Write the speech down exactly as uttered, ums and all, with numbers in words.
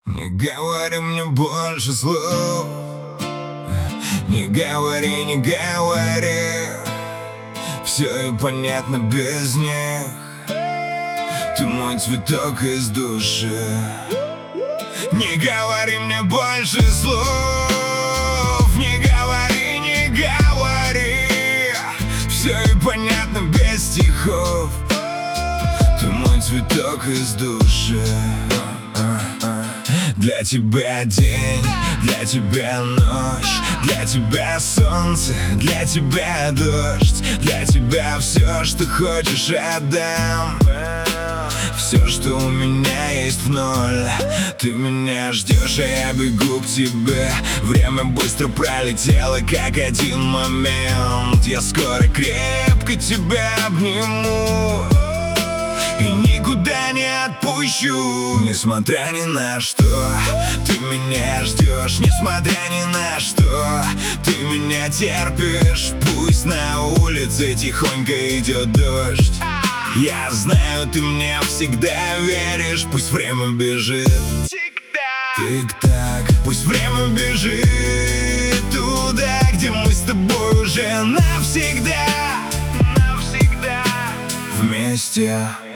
Не говори мне больше слов, не говори, не говори, все и понятно без них. Ты мой цветок из души. Не говори мне больше слов, не говори, не говори, все и понятно без стихов. Ты мой цветок из души. Для тебя день, для тебя ночь, для тебя солнце, для тебя дождь, для тебя все, что хочешь, отдам. Все, что у меня есть в ноль. Ты меня ждешь, а я бегу к тебе. Время быстро пролетело, как один момент. Я скоро крепко тебя обниму и никуда не отпущу. Несмотря ни на что, ты меня ждешь. Несмотря ни на что, ты меня терпишь. Пусть на улице тихонько идет дождь, я знаю, ты мне всегда веришь. Пусть время бежит тик-так, пусть время бежит туда, где мы с тобой уже навсегда, навсегда вместе.